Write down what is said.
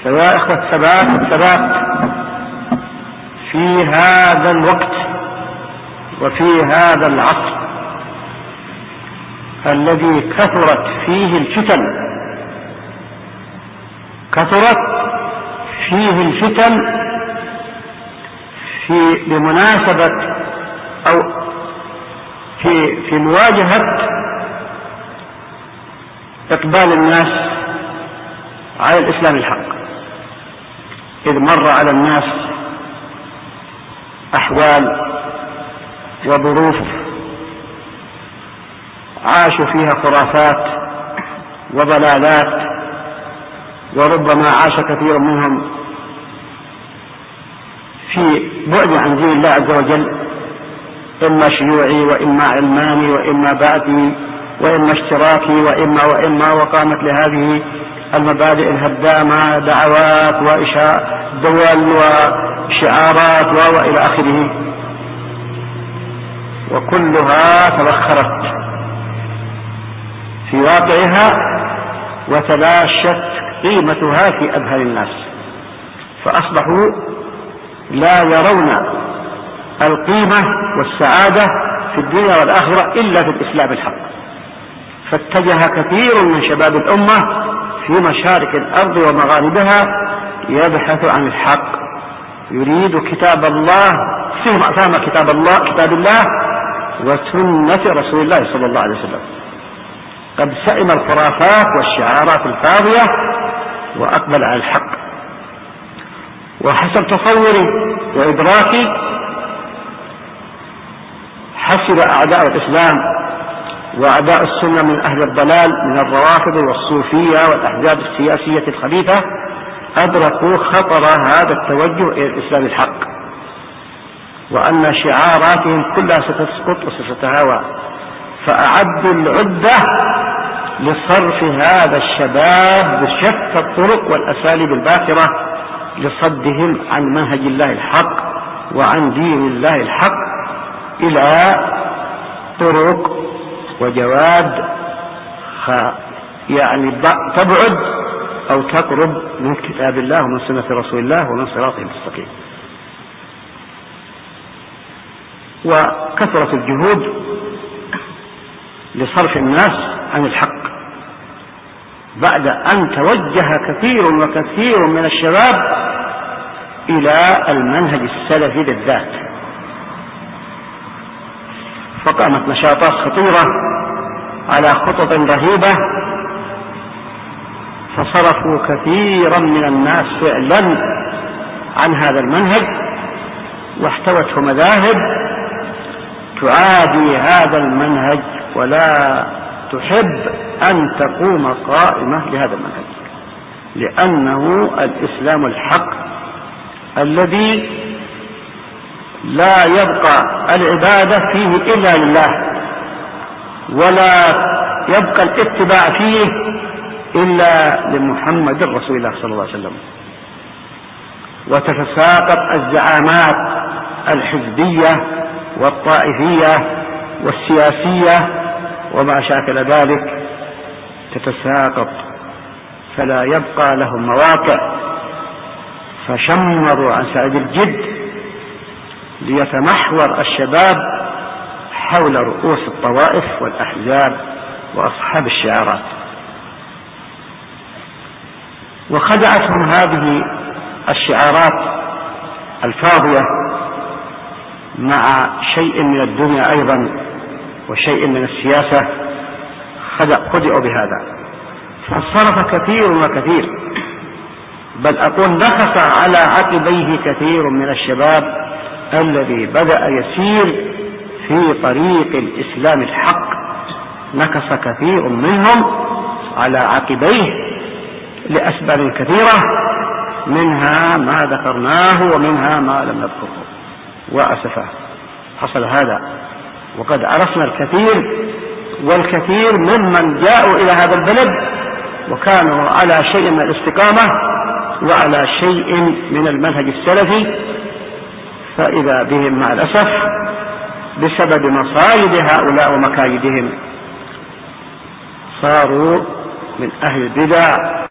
فيا إخوة الثبات في هذا الوقت وفي هذا العصر الذي كثرت فيه الفتن، بمناسبة أو في مواجهة إقبال الناس على الإسلام الحق، إذ مر على الناس أحوال وظروف عاشوا فيها خرافات وضلالات، وربما عاش كثير منهم في بعد عن دين الله عز وجل، إما شيوعي وإما علماني وإما بعثي وإما اشتراكي وإما وقامت لهذه المبادئ الهدامة دعوات دول وشعارات وإلى آخره، وكلها تبخرت في واقعها وتلاشت قيمتها في أذهان الناس، فأصبحوا لا يرون القيمة والسعادة في الدنيا والآخرة إلا في الإسلام الحق. فاتجه كثير من شباب الأمة في مشارق الأرض ومغاربها يبحث عن الحق، يريد كتاب الله، فهم كتاب الله وسنة رسول الله صلى الله عليه وسلم. قد سئم الخرافات والشعارات الفاضية وأقبل على الحق. وحسب تصوري وإدراكي حسب أعداء الإسلام وأعداء السنة من أهل الضلال من الروافض والصوفية والأحزاب السياسية الخبيثة أدركوا خطر هذا التوجه إلى الإسلام الحق، وأن شعاراتهم كلها ستسقط وستتهاوى، فأعدوا العدة لصرف هذا الشباب بشتى الطرق والأساليب الباخرة لصدهم عن منهج الله الحق وعن دين الله الحق إلى طرق وجواد يعني تبعد أو تقرب من كتاب الله ومن سنة رسول الله ومن صراطه المستقيم. وكثرت الجهود لصرف الناس عن الحق بعد أن توجه كثير من الشباب إلى المنهج السلفي بالذات، فقامت نشاطات خطيرة على خطط رهيبة، فصرفوا كثيرا من الناس فعلا عن هذا المنهج، واحتوته مذاهب تعادي هذا المنهج ولا تحب أن تقوم قائمة لهذا المنهج، لأنه الإسلام الحق الذي لا يبقى العبادة فيه إلا لله، ولا يبقى الاتباع فيه إلا لمحمد رسول الله صلى الله عليه وسلم. وتتساقط الزعامات الحزبية والطائفية والسياسية وما شاكل ذلك تتساقط، فلا يبقى لهم مواقع، فشمروا عن سعيد الجد ليتمحور الشباب حول رؤوس الطوائف والأحزاب وأصحاب الشعارات. وخدعتهم هذه الشعارات الفاضية مع شيء من الدنيا أيضا وشيء من السياسة، خدعوا بهذا، فانصرف كثير وكثير، بل أقول نخس على عقبيه كثير من الشباب الذي بدأ يسير في طريق الإسلام الحق، نكس كثير منهم على عقبيه لأسباب كثيرة، منها ما ذكرناه ومنها ما لم نذكره، وأسفه حصل هذا. وقد عرفنا الكثير والكثير ممن جاءوا إلى هذا البلد وكانوا على شيء من الاستقامة وعلى شيء من المنهج السلفي، فإذا بهم مع الأسف بسبب مصايد هؤلاء ومكايدهم صاروا من أهل البدع